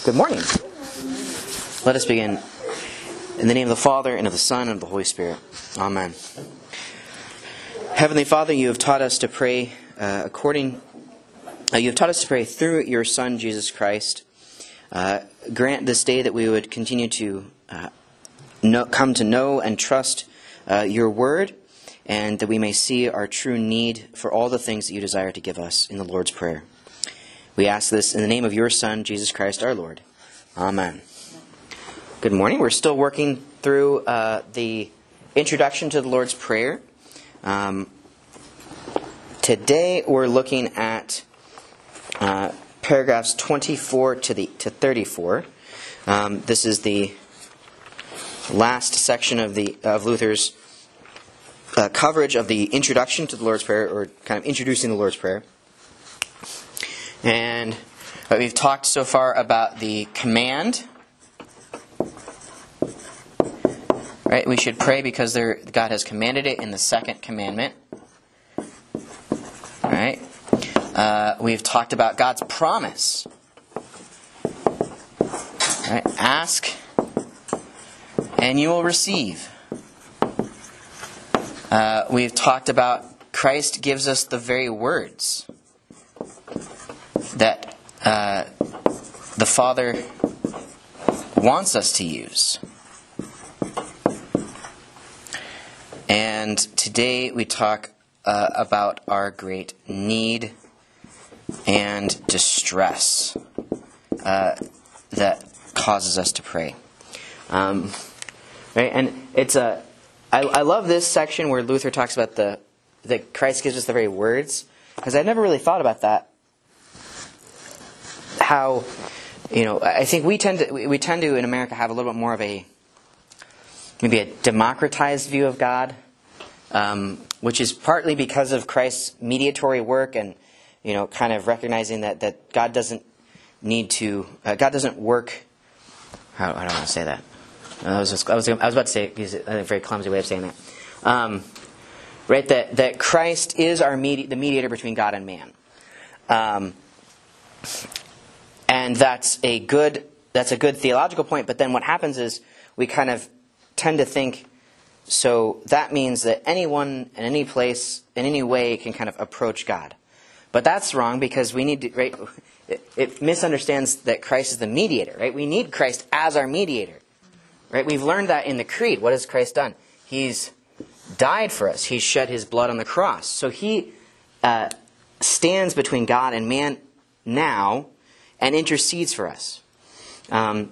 Good morning. Let us begin. In the name of the Father, and of the Son, and of the Holy Spirit. Amen. Heavenly Father, you have taught us to pray you have taught us to pray through your Son, Jesus Christ. Grant this day that we would continue to come to know and trust your word, and that we may see our true need for all the things that you desire to give us in the Lord's Prayer. We ask this in the name of your Son, Jesus Christ our Lord. Amen. Good morning. We're still working through the introduction to the Lord's Prayer. Today we're looking at paragraphs 24 to 34. This is the last section of Luther's coverage of the introduction to the Lord's Prayer, or kind of introducing the Lord's Prayer. And we've talked so far about the command. Right? We should pray because God has commanded it in the second commandment. Right? We've talked about God's promise. Right? Ask, and you will receive. We've talked about Christ gives us the very words that the Father wants us to use. And today we talk about our great need and distress that causes us to pray. Right? And it's I love this section where Luther talks about that Christ gives us the very words, because I've never really thought about that. How, I think we tend to in America have a little bit more of maybe a democratized view of God, which is partly because of Christ's mediatory work, and kind of recognizing that God doesn't need to, God doesn't work. I don't want to say that. I was about to say, use a very clumsy way of saying that. Right, that Christ is the mediator between God and man. And that's a good theological point, but then what happens is we kind of tend to think, so that means that anyone in any place, in any way, can kind of approach God. But that's wrong, because we need to, right, it misunderstands that Christ is the mediator, right? We need Christ as our mediator, right? We've learned that in the Creed. What has Christ done? He's died for us. He's shed his blood on the cross. So he stands between God and man now, and intercedes for us. And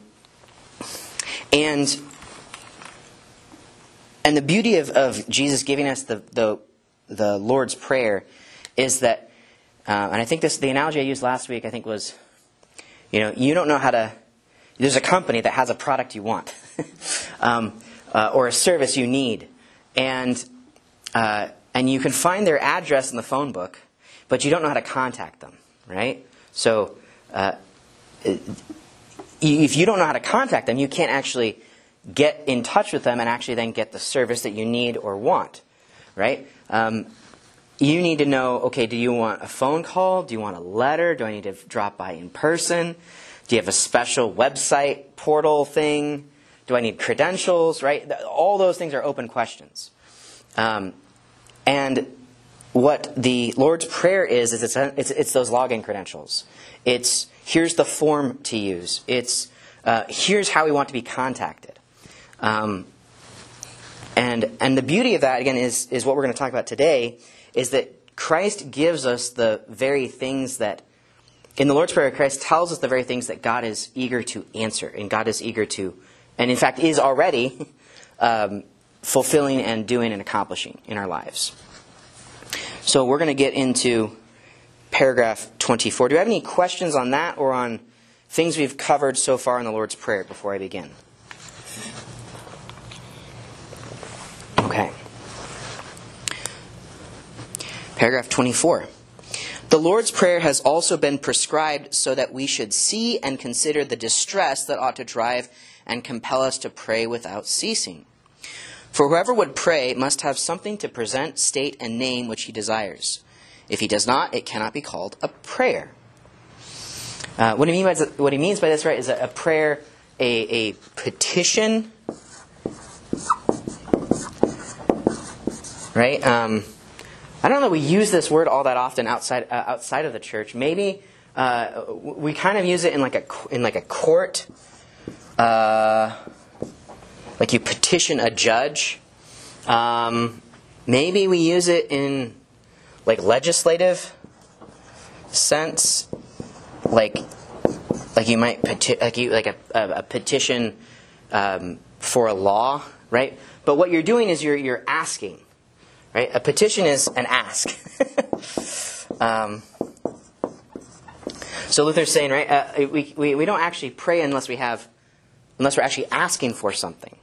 the beauty of Jesus giving us the Lord's Prayer is that, and I think the analogy I used last week, I think was, you don't know how to, there's a company that has a product you want, or a service you need, and you can find their address in the phone book, but you don't know how to contact them, right? So, if you don't know how to contact them, you can't actually get in touch with them and actually then get the service that you need or want, right? You need to know, okay, do you want a phone call? Do you want a letter? Do I need to drop by in person? Do you have a special website portal thing? Do I need credentials, right? All those things are open questions. And what the Lord's Prayer is it's those login credentials. It's here's the form to use. It's here's how we want to be contacted. And the beauty of that, again, is what we're going to talk about today, is that Christ gives us the very things that, in the Lord's Prayer, Christ tells us the very things that God is eager to answer, and God is eager to, and in fact is already fulfilling and doing and accomplishing in our lives. So we're going to get into paragraph 24. Do you have any questions on that, or on things we've covered so far in the Lord's Prayer before I begin? Okay. Paragraph 24. The Lord's Prayer has also been prescribed so that we should see and consider the distress that ought to drive and compel us to pray without ceasing. For whoever would pray must have something to present, state, and name which he desires. If he does not, it cannot be called a prayer. What he means by this, right, is a prayer, a petition, right? I don't know that we use this word all that often outside of the church. Maybe we kind of use it in like a court, like you petition a judge. Maybe we use it in like legislative sense, like you might a petition for a law, right? But what you're doing is you're asking. Right? A petition is an ask. So Luther's saying, right, we don't actually pray unless we're actually asking for something.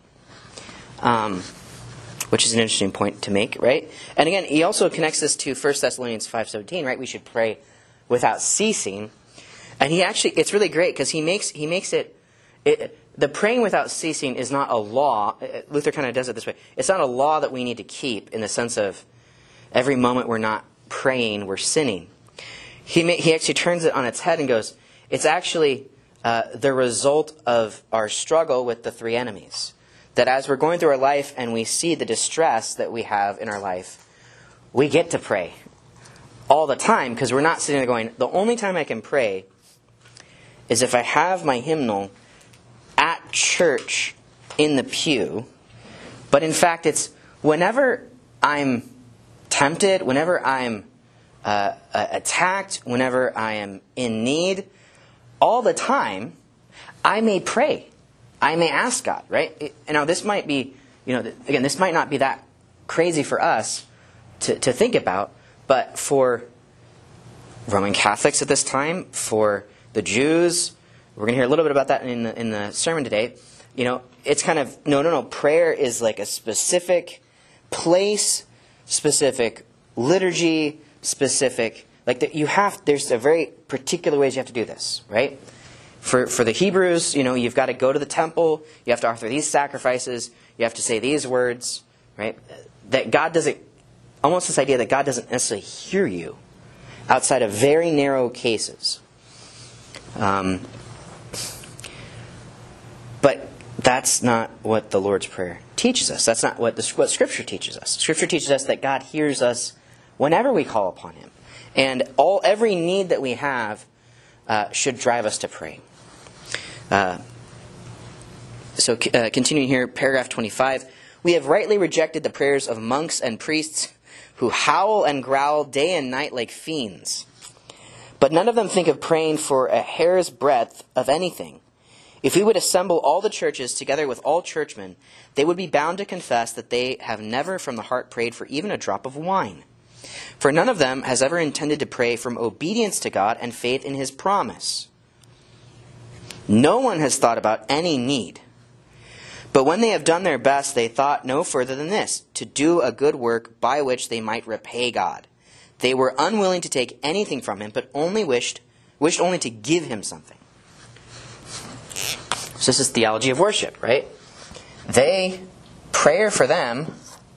Which is an interesting point to make, right? And again, he also connects this to 1 Thessalonians 5:17, right? We should pray without ceasing. And it's really great because he makes it the praying without ceasing is not a law. Luther kind of does it this way. It's not a law that we need to keep in the sense of every moment we're not praying, we're sinning. He actually turns it on its head and goes, it's actually the result of our struggle with the three enemies. That as we're going through our life and we see the distress that we have in our life, we get to pray all the time because we're not sitting there going, the only time I can pray is if I have my hymnal at church in the pew. But in fact, it's whenever I'm tempted, whenever I'm attacked, whenever I am in need, all the time, I may pray. I may ask God, right? Now, this might be, again, this might not be that crazy for us to think about, but for Roman Catholics at this time, for the Jews, we're going to hear a little bit about that in the sermon today. It's kind of, no. Prayer is like a specific place, specific liturgy, specific, there's a very particular ways you have to do this, right? For the Hebrews, you've got to go to the temple, you have to offer these sacrifices, you have to say these words, right? That God doesn't, almost this idea that God doesn't necessarily hear you outside of very narrow cases. But that's not what the Lord's Prayer teaches us. That's not what Scripture teaches us. Scripture teaches us that God hears us whenever we call upon Him. And every need that we have should drive us to pray. Continuing here, paragraph 25. We have rightly rejected the prayers of monks and priests who howl and growl day and night like fiends. But none of them think of praying for a hair's breadth of anything. If we would assemble all the churches together with all churchmen, they would be bound to confess that they have never from the heart prayed for even a drop of wine. For none of them has ever intended to pray from obedience to God and faith in His promise. No one has thought about any need. But when they have done their best, they thought no further than this, to do a good work by which they might repay God. They were unwilling to take anything from Him, but wished only to give Him something. So this is theology of worship, right? Prayer for them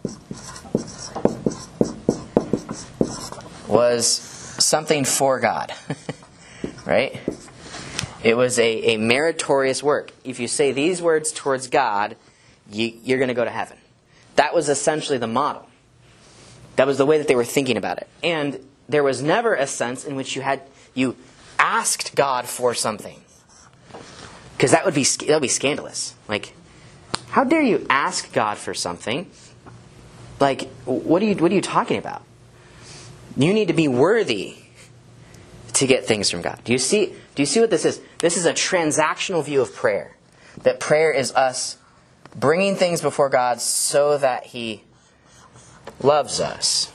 was something for God, right? It was a meritorious work. If you say these words towards God, you're going to go to heaven. That was essentially the model. That was the way that they were thinking about it. And there was never a sense in which you asked God for something. Because that would be scandalous. Like, how dare you ask God for something? Like, what are you talking about? You need to be worthy to get things from God. Do you see what this is? This is a transactional view of prayer. That prayer is us bringing things before God so that He loves us.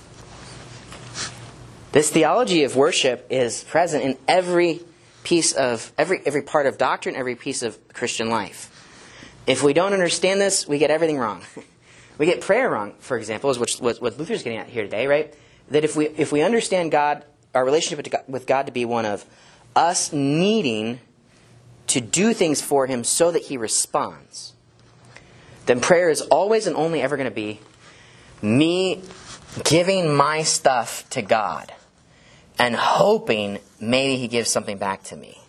This theology of worship is present in every piece of every part of doctrine, every piece of Christian life. If we don't understand this, we get everything wrong. We get prayer wrong, for example, is what Luther's getting at here today, right? That if we understand God, our relationship with God to be one of us needing to do things for Him so that He responds, then prayer is always and only ever going to be me giving my stuff to God and hoping maybe he gives something back to me.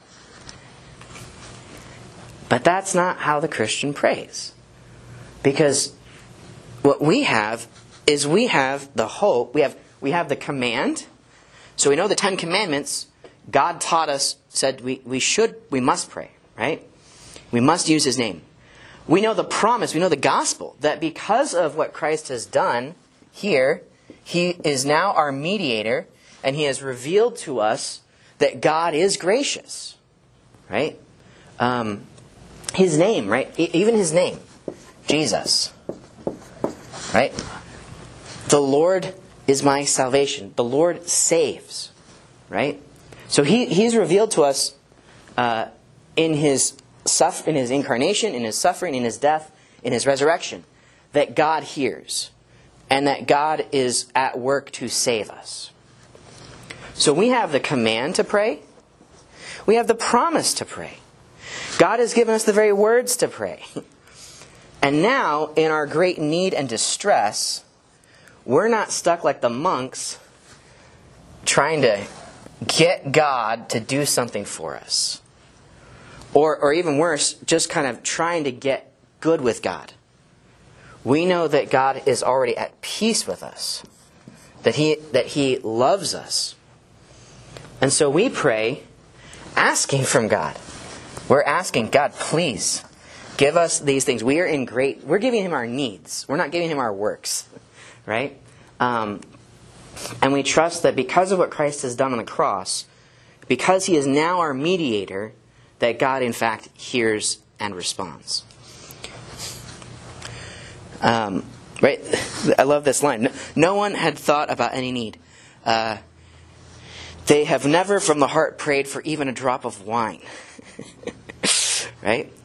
But that's not how the Christian prays. Because what we have is we have the hope, we have the command. So we know the 10 Commandments, God taught us, said we must pray, right? We must use His name. We know the promise, we know the gospel, that because of what Christ has done here, He is now our mediator, and He has revealed to us that God is gracious, right? His name, right? Even His name, Jesus, right? The Lord is my salvation. The Lord saves, right? So He's revealed to us in His incarnation, in His suffering, in His death, in His resurrection, that God hears and that God is at work to save us. So we have the command to pray. We have the promise to pray. God has given us the very words to pray. And now, in our great need and distress, we're not stuck like the monks trying to get God to do something for us. Or even worse, just kind of trying to get good with God. We know that God is already at peace with us. That He loves us. And so we pray asking from God. We're asking, God, please give us these things. We're giving Him our needs. We're not giving Him our works. Right? And we trust that because of what Christ has done on the cross, because He is now our mediator, that God, in fact, hears and responds. Right? I love this line. No one had thought about any need. They have never from the heart prayed for even a drop of wine. Right?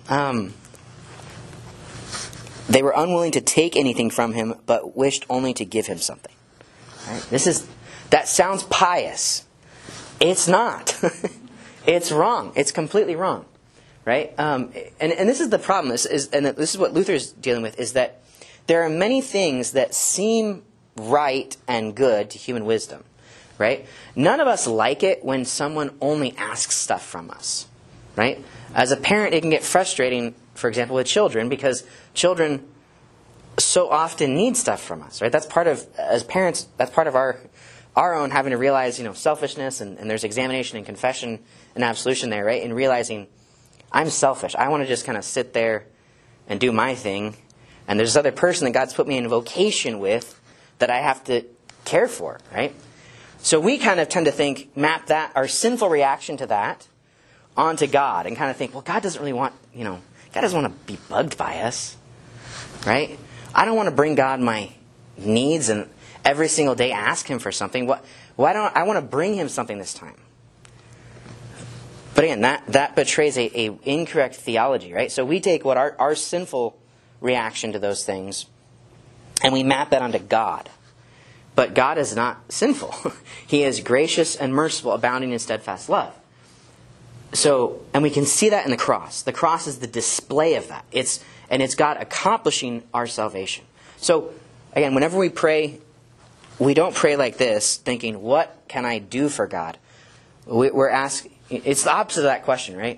They were unwilling to take anything from Him, but wished only to give Him something. Right? That sounds pious. It's not. It's wrong. It's completely wrong, right? And this is the problem. This is what Luther's dealing with, is that there are many things that seem right and good to human wisdom, right? None of us like it when someone only asks stuff from us, right? As a parent, it can get frustrating, for example, with children, because children so often need stuff from us, right? That's part of, as parents, that's part of our own having to realize, selfishness, and there's examination and confession and absolution there, right? And realizing, I'm selfish. I want to just kind of sit there and do my thing. And there's this other person that God's put me in vocation with that I have to care for, right? So we kind of tend to map that, our sinful reaction to that, onto God, and kind of think, well, God doesn't really want, God doesn't want to be bugged by us, right? I don't want to bring God my needs and every single day ask Him for something. Why don't I want to bring Him something this time? But again, that betrays a incorrect theology, right? So we take what our sinful reaction to those things, and we map that onto God. But God is not sinful. He is gracious and merciful, abounding in steadfast love. So, and we can see that in the cross. The cross is the display of that. It's God accomplishing our salvation. So, again, whenever we pray, we don't pray like this, thinking, what can I do for God? We're asking, it's the opposite of that question, right?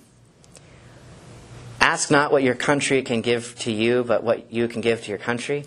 Ask not what your country can give to you, but what you can give to your country.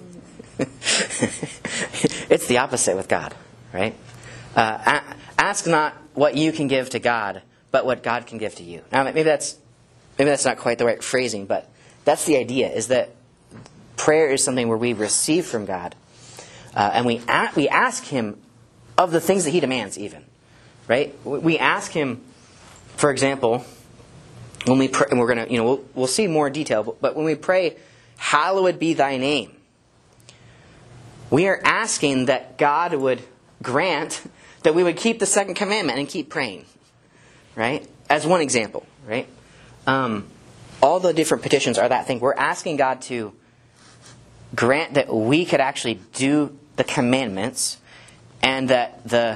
It's the opposite with God, right? Ask not what you can give to God, but what God can give to you. Now, maybe that's not quite the right phrasing, but that's the idea, is that prayer is something where we receive from God, and we ask Him of the things that He demands even, right? We ask Him, for example, when we pray, and we're going to, we'll see more detail, but when we pray, hallowed be thy name, we are asking that God would grant that we would keep the second commandment and keep praying, right? As one example, right? All the different petitions are that thing. We're asking God to grant that we could actually do the commandments, and that the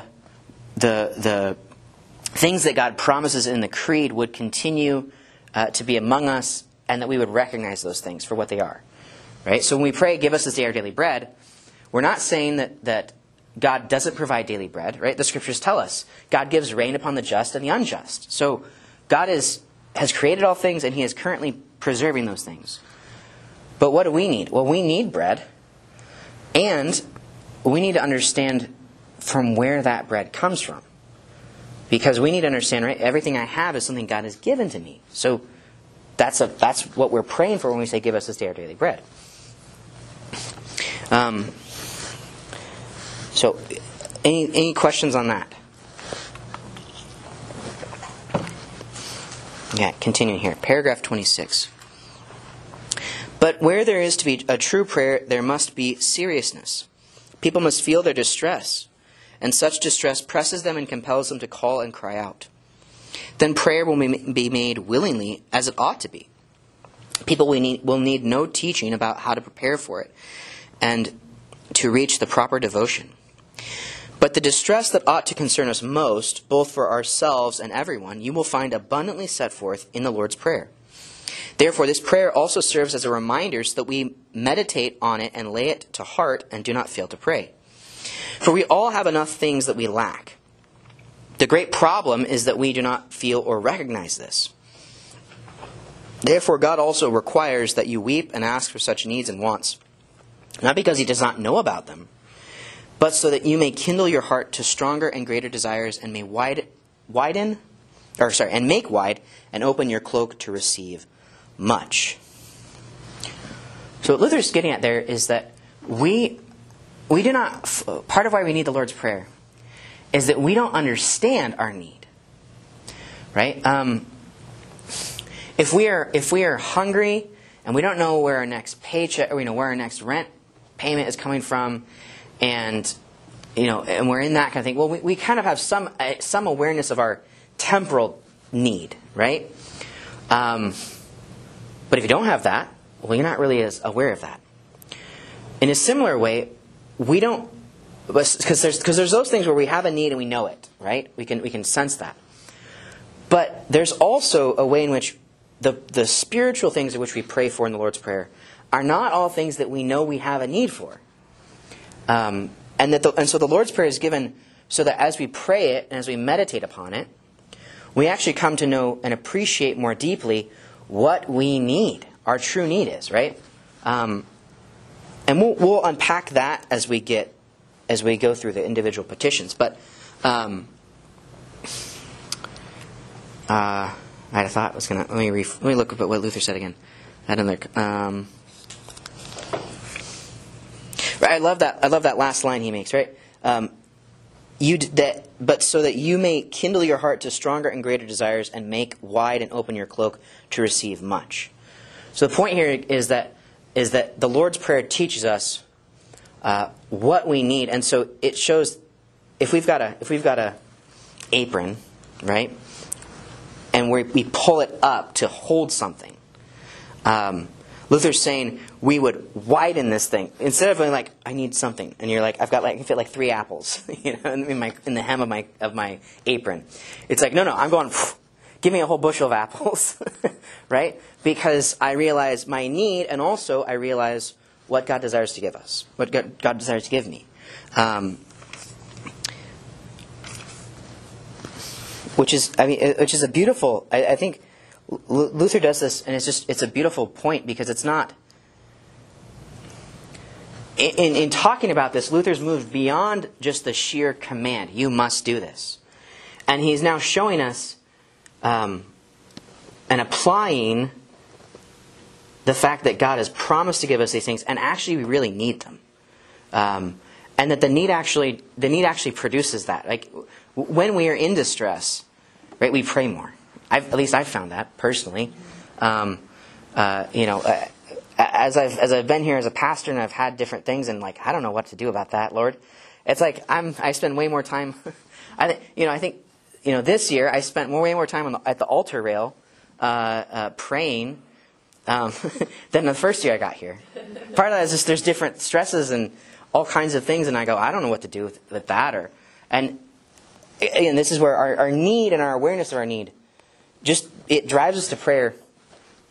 things that God promises in the creed would continue to be among us, and that we would recognize those things for what they are, right? So when we pray, give us this day our daily bread, we're not saying that God doesn't provide daily bread, right? The scriptures tell us God gives rain upon the just and the unjust. So God has created all things, and he is currently preserving those things. But what do we need? Well, we need bread, and we need to understand from where that bread comes from. Because we need to understand, right, everything I have is something God has given to me. So that's what we're praying for when we say, give us this day our daily bread. So any questions on that? Yeah, continuing here. Paragraph 26. But where there is to be a true prayer, there must be seriousness. People must feel their distress, and such distress presses them and compels them to call and cry out. Then prayer will be made willingly, as it ought to be. People will need no teaching about how to prepare for it and to reach the proper devotion. But the distress that ought to concern us most, both for ourselves and everyone, you will find abundantly set forth in the Lord's Prayer. Therefore, this prayer also serves as a reminder so that we meditate on it and lay it to heart and do not fail to pray. For we all have enough things that we lack. The great problem is that we do not feel or recognize this. Therefore, God also requires that you weep and ask for such needs and wants, not because he does not know about them, but so that you may kindle your heart to stronger and greater desires and may make wide and open your cloak to receive much. So what Luther's getting at there is that we do not, part of why we need the Lord's Prayer is that we don't understand our need. Right? If we are hungry and we don't know where our next paycheck, or where our next rent payment is coming from, and we're in that kind of thing, well, we kind of have some awareness of our temporal need, right? But if you don't have that, well, you're not really as aware of that. In a similar way, we don't, because there's those things where we have a need and we know it, right? We can sense that. But there's also a way in which the spiritual things in which we pray for in the Lord's Prayer are not all things that we know we have a need for. And so the Lord's Prayer is given so that as we pray it and as we meditate upon it, we actually come to know and appreciate more deeply what we need, our true need is, right? And we'll unpack that as we go through the individual petitions. But I had a thought. I was gonna let me look up at what Luther said again. I don't know. I love that last line he makes. Right. But so that you may kindle your heart to stronger and greater desires and make wide and open your cloak to receive much. So the point here is that the Lord's Prayer teaches us what we need, and so it shows if we've got a apron, right, and we pull it up to hold something. Luther's saying we would widen this thing instead of being like, I need something, and you're like, I can fit like 3 apples, in the hem of my apron. It's like, no, I'm going. Give me a whole bushel of apples, right? Because I realize my need, and also I realize what God desires to give us, what God desires to give me, which is a beautiful. I think Luther does this, and it's a beautiful point because it's not. In talking about this, Luther's moved beyond just the sheer command, you must do this. And he's now showing us and applying the fact that God has promised to give us these things, and actually we really need them. And that the need actually produces that. Like when we are in distress, right, we pray more. At least I've found that personally. As I've been here as a pastor and I've had different things, and like I don't know what to do about that, Lord. It's like I spend way more time. I think this year I spent way more time at the altar rail praying than the first year I got here. Part of that is just there's different stresses and all kinds of things, and I go, I don't know what to do with that. And this is where our need and our awareness of our need, just it drives us to prayer.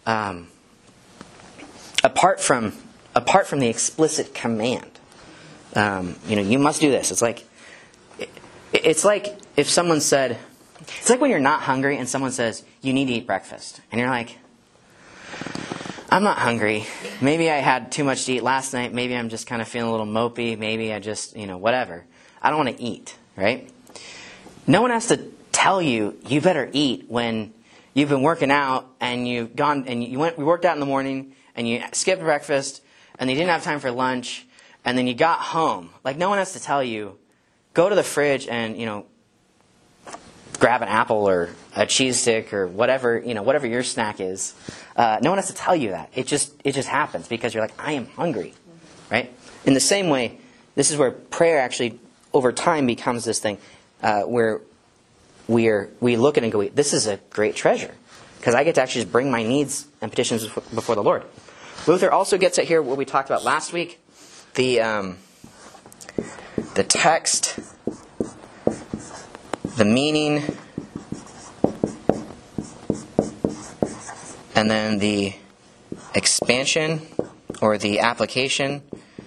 Apart from the explicit command, You must do this. It's like if someone said, it's like when you're not hungry and someone says, you need to eat breakfast. And you're like, I'm not hungry. Maybe I had too much to eat last night. Maybe I'm just kind of feeling a little mopey. Maybe I just, whatever. I don't want to eat, right? No one has to tell you, you better eat when you've been working out and you've gone and you worked out in the morning and you skipped breakfast and you didn't have time for lunch and then you got home. Like, no one has to tell you, go to the fridge and, grab an apple or a cheese stick or whatever, whatever your snack is. No one has to tell you that. It just happens because you're like, I am hungry, right? In the same way, this is where prayer actually over time becomes this thing where we look at it and go, this is a great treasure because I get to actually just bring my needs and petitions before the Lord. Luther also gets at here what we talked about last week, the text, the meaning, and then the expansion or the application.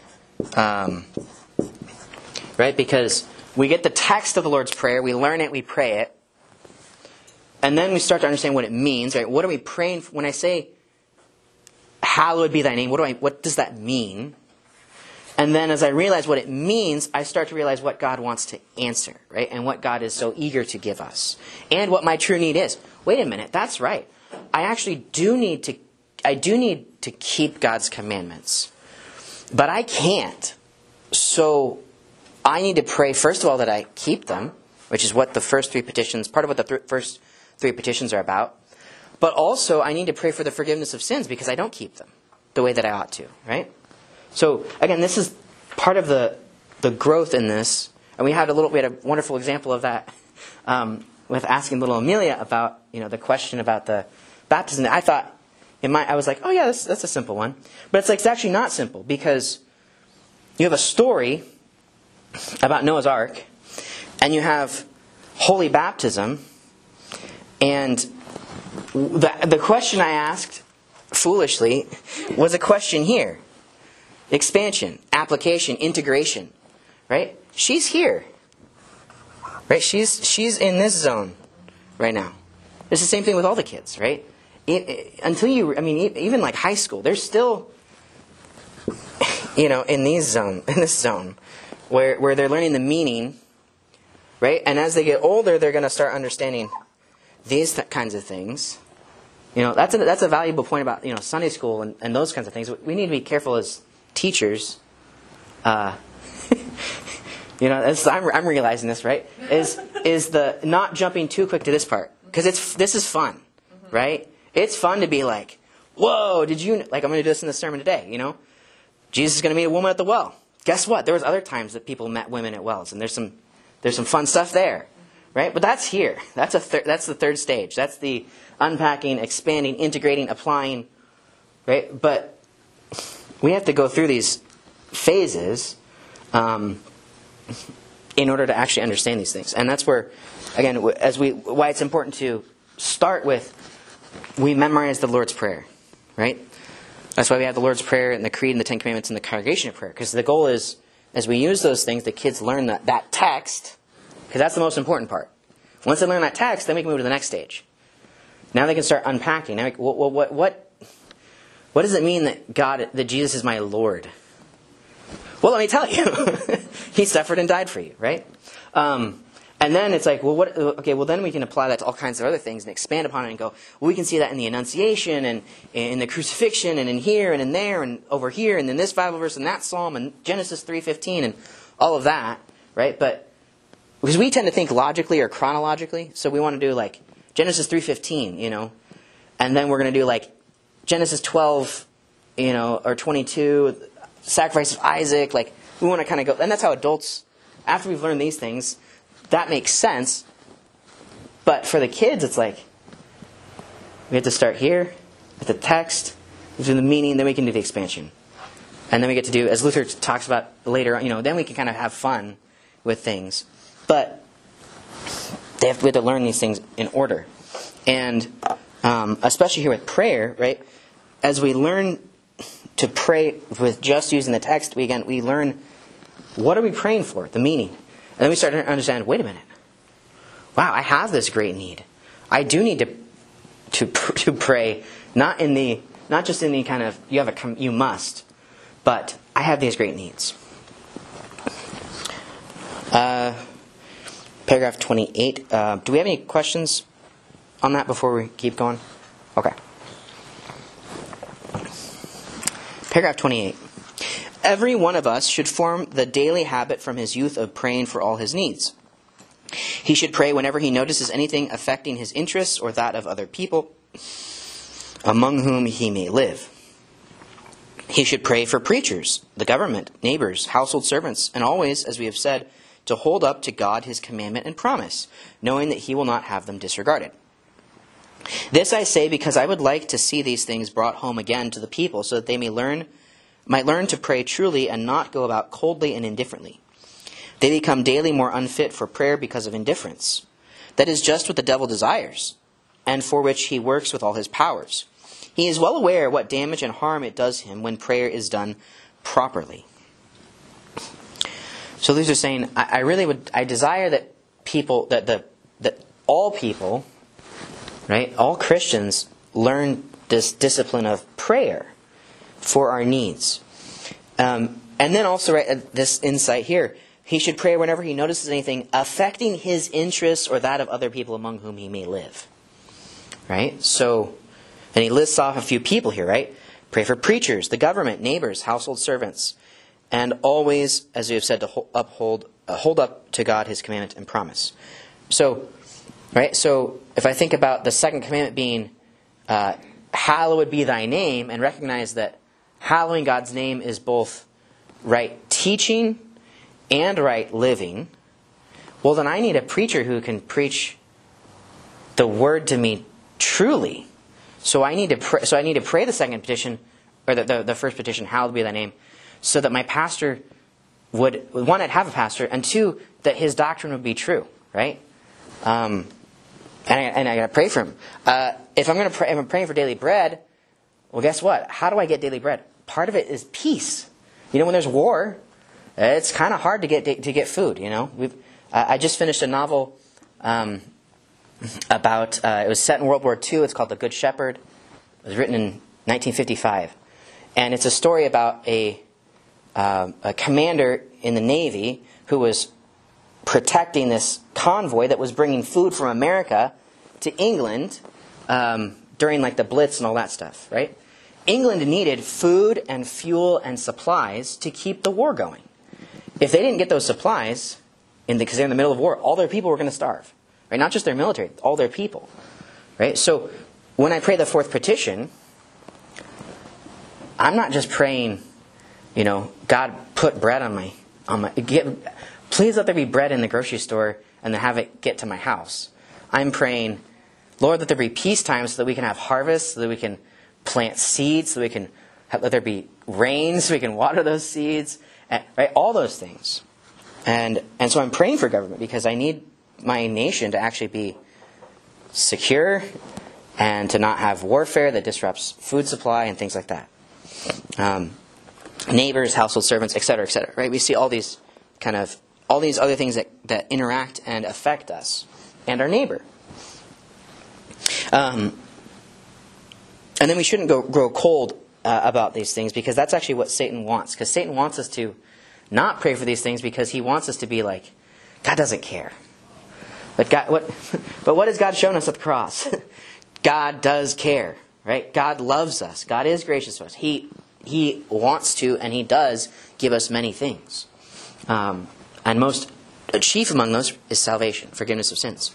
Right? Because we get the text of the Lord's Prayer, we learn it, we pray it, and then we start to understand what it means. Right? What are we praying for? When I say, hallowed be thy name, what does that mean? And then as I realize what it means, I start to realize what God wants to answer, right? And what God is so eager to give us. And what my true need is. Wait a minute, that's right. I actually do need to keep God's commandments. But I can't. So I need to pray, first of all, that I keep them, which is what the first three petitions, part of what the first three petitions are about. But also, I need to pray for the forgiveness of sins because I don't keep them the way that I ought to, right? So, again, this is part of the growth in this. And we had a wonderful example of that with asking little Amelia about, the question about the baptism. I thought, I was like, oh yeah, that's a simple one. But it's actually not simple because you have a story about Noah's Ark and you have holy baptism. And the question I asked, foolishly, was a question here. Expansion, application, integration, right? She's here, right? She's in this zone right now. It's the same thing with all the kids, right? Even like high school, they're still, in this zone, where they're learning the meaning, right? And as they get older, they're going to start understanding these kinds of things. That's a valuable point about Sunday school and those kinds of things. We need to be careful as teachers, I'm realizing this, right? Is the not jumping too quick to this part because this is fun, right? It's fun to be like, whoa, did you I'm going to do this in the sermon today? Jesus is going to meet a woman at the well. Guess what? There was other times that people met women at wells, and there's some fun stuff there, right? But that's here. That's the third stage. That's the unpacking, expanding, integrating, applying, right? But we have to go through these phases in order to actually understand these things. And that's where, again, why it's important to start with, we memorize the Lord's Prayer, right? That's why we have the Lord's Prayer and the Creed and the Ten Commandments and the Congregation of Prayer. Because the goal is, as we use those things, the kids learn that text, because that's the most important part. Once they learn that text, then we can move to the next stage. Now they can start unpacking. Now, what does it mean that Jesus is my Lord? Well, let me tell you. He suffered and died for you, right? And then it's like, then we can apply that to all kinds of other things and expand upon it and go, well, we can see that in the Annunciation and in the crucifixion and in here and in there and over here and in this Bible verse and that Psalm and Genesis 3:15 and all of that, right? But because we tend to think logically or chronologically, so we want to do Genesis 3:15, and then we're going to do Genesis 12, or 22, sacrifice of Isaac. We want to kind of go, and that's how adults, after we've learned these things, that makes sense. But for the kids, it's we have to start here with the text, do the meaning, then we can do the expansion, and then we get to do, as Luther talks about later, then we can kind of have fun with things. But we have to learn these things in order, and especially here with prayer, right? As we learn to pray with just using the text, we learn what are we praying for? The meaning. And then we start to understand, wait a minute. Wow, I have this great need. I do need to pray, not just in the kind of, you must, but I have these great needs. Paragraph 28. Do we have any questions on that before we keep going? Okay. Paragraph 28. Every one of us should form the daily habit from his youth of praying for all his needs. He should pray whenever he notices anything affecting his interests or that of other people among whom he may live. He should pray for preachers, the government, neighbors, household servants, and always, as we have said, to hold up to God his commandment and promise, knowing that he will not have them disregarded. This I say because I would like to see these things brought home again to the people, so that they might learn to pray truly and not go about coldly and indifferently. They become daily more unfit for prayer because of indifference. That is just what the devil desires, and for which he works with all his powers. He is well aware what damage and harm it does him when prayer is done properly. So these are saying, I desire that people, that all people, right, all Christians learn this discipline of prayer for our needs. And then also, right, this insight here, he should pray whenever he notices anything affecting his interests or that of other people among whom he may live. Right? So, and he lists off a few people here, right? Pray for preachers, the government, neighbors, household servants, and always, as we have said, to hold up to God his commandment and promise. So, right? So, if I think about the second commandment being, hallowed be thy name, and recognize that hallowing God's name is both right teaching and right living, well, then I need a preacher who can preach the word to me truly. So I need to pray the second petition, or the first petition, hallowed be thy name, so that my pastor would, one, I'd have a pastor, and two, that his doctrine would be true, right? And I got to pray for him. If I'm praying for daily bread, well, guess what? How do I get daily bread? Part of it is peace. You know, when there's war, it's kind of hard to get food. You know, I just finished a novel about. It was set in World War II. It's called The Good Shepherd. It was written in 1955, and it's a story about a commander in the Navy who was protecting this convoy that was bringing food from America to England during like the Blitz and all that stuff, right? England needed food and fuel and supplies to keep the war going. If they didn't get those supplies, because they're in the middle of war, all their people were going to starve, right? Not just their military, all their people, right? So when I pray the fourth petition, I'm not just praying, you know, God, put bread on my please let there be bread in the grocery store and then have it get to my house. I'm praying, Lord, let there be peacetime so that we can have harvest, so that we can plant seeds, so we can let there be rain, so we can water those seeds, right? All those things. And so I'm praying for government because I need my nation to actually be secure and to not have warfare that disrupts food supply and things like that. Neighbors, household servants, etc., right? We see all these other things that interact and affect us and our neighbor. And then we shouldn't grow cold about these things, because that's actually what Satan wants. Because Satan wants us to not pray for these things because he wants us to be like, God doesn't care. But what has God shown us at the cross? God does care, right? God loves us. God is gracious to us. He wants to, and he does give us many things. And most chief among those is salvation, forgiveness of sins.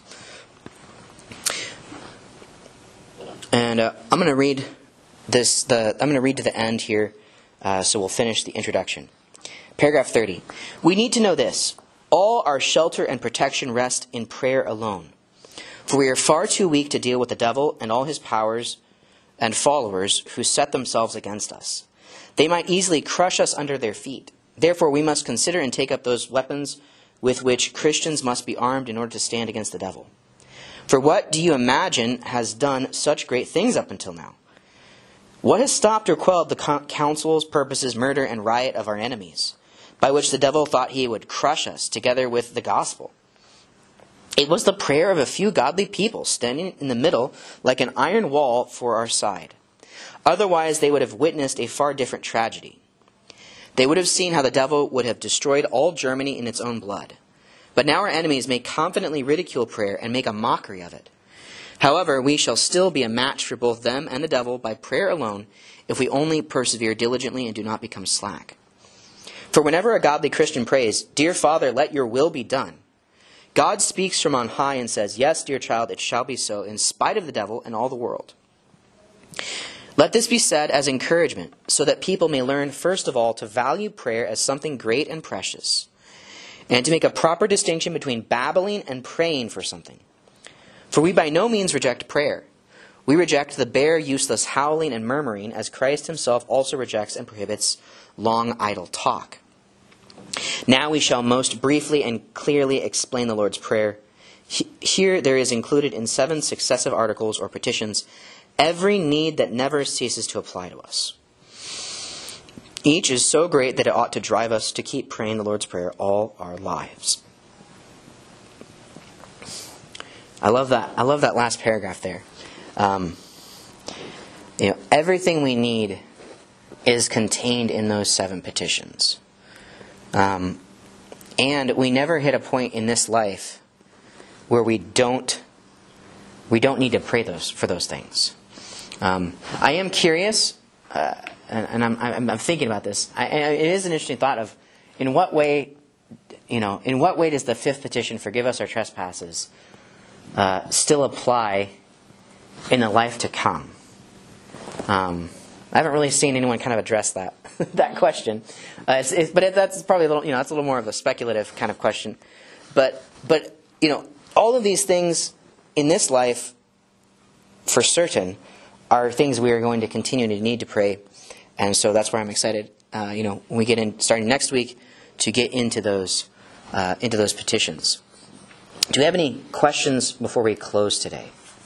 And I'm going to read I'm going to read to the end here, so we'll finish the introduction. Paragraph 30. We need to know this: all our shelter and protection rest in prayer alone. For we are far too weak to deal with the devil and all his powers and followers who set themselves against us. They might easily crush us under their feet. Therefore, we must consider and take up those weapons with which Christians must be armed in order to stand against the devil. For what do you imagine has done such great things up until now? What has stopped or quelled the counsels, purposes, murder, and riot of our enemies? by which the devil thought he would crush us together with the gospel. It was the prayer of a few godly people standing in the middle like an iron wall for our side. Otherwise, they would have witnessed a far different tragedy. They would have seen how the devil would have destroyed all Germany in its own blood. But now our enemies may confidently ridicule prayer and make a mockery of it. However, we shall still be a match for both them and the devil by prayer alone, if we only persevere diligently and do not become slack. For whenever a godly Christian prays, "Dear Father, let your will be done," God speaks from on high and says, "Yes, dear child, it shall be so, in spite of the devil and all the world." Let this be said as encouragement, so that people may learn, first of all, to value prayer as something great and precious, and to make a proper distinction between babbling and praying for something. For we by no means reject prayer. We reject the bare, useless howling and murmuring, as Christ himself also rejects and prohibits long, idle talk. Now we shall most briefly and clearly explain the Lord's Prayer. Here there is included in 7 successive articles or petitions every need that never ceases to apply to us. Each is so great that it ought to drive us to keep praying the Lord's Prayer all our lives. I love that. I love that last paragraph there. Everything we need is contained in those 7 petitions. And we never hit a point in this life where we don't need to pray for those things. I am curious, and I'm thinking about this. It is an interesting thought of in what way does the 5th petition, "Forgive us our trespasses," still apply in the life to come? I haven't really seen anyone kind of address that that question, but that's probably a little, that's a little more of a speculative kind of question. But all of these things in this life, for certain, are things we are going to continue to need to pray, and so that's why I'm excited. When we get in, starting next week, to get into those petitions. Do we have any questions before we close today?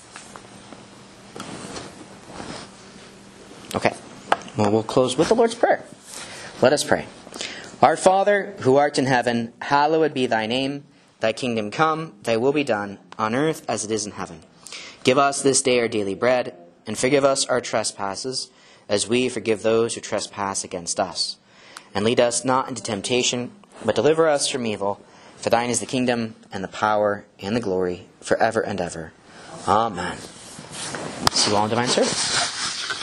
Okay. Well, we'll close with the Lord's Prayer. Let us pray. Our Father, who art in heaven, hallowed be thy name. Thy kingdom come, thy will be done, on earth as it is in heaven. Give us this day our daily bread, and forgive us our trespasses, as we forgive those who trespass against us. And lead us not into temptation, but deliver us from evil. For thine is the kingdom, and the power, and the glory, forever and ever. Amen. See you all in divine service.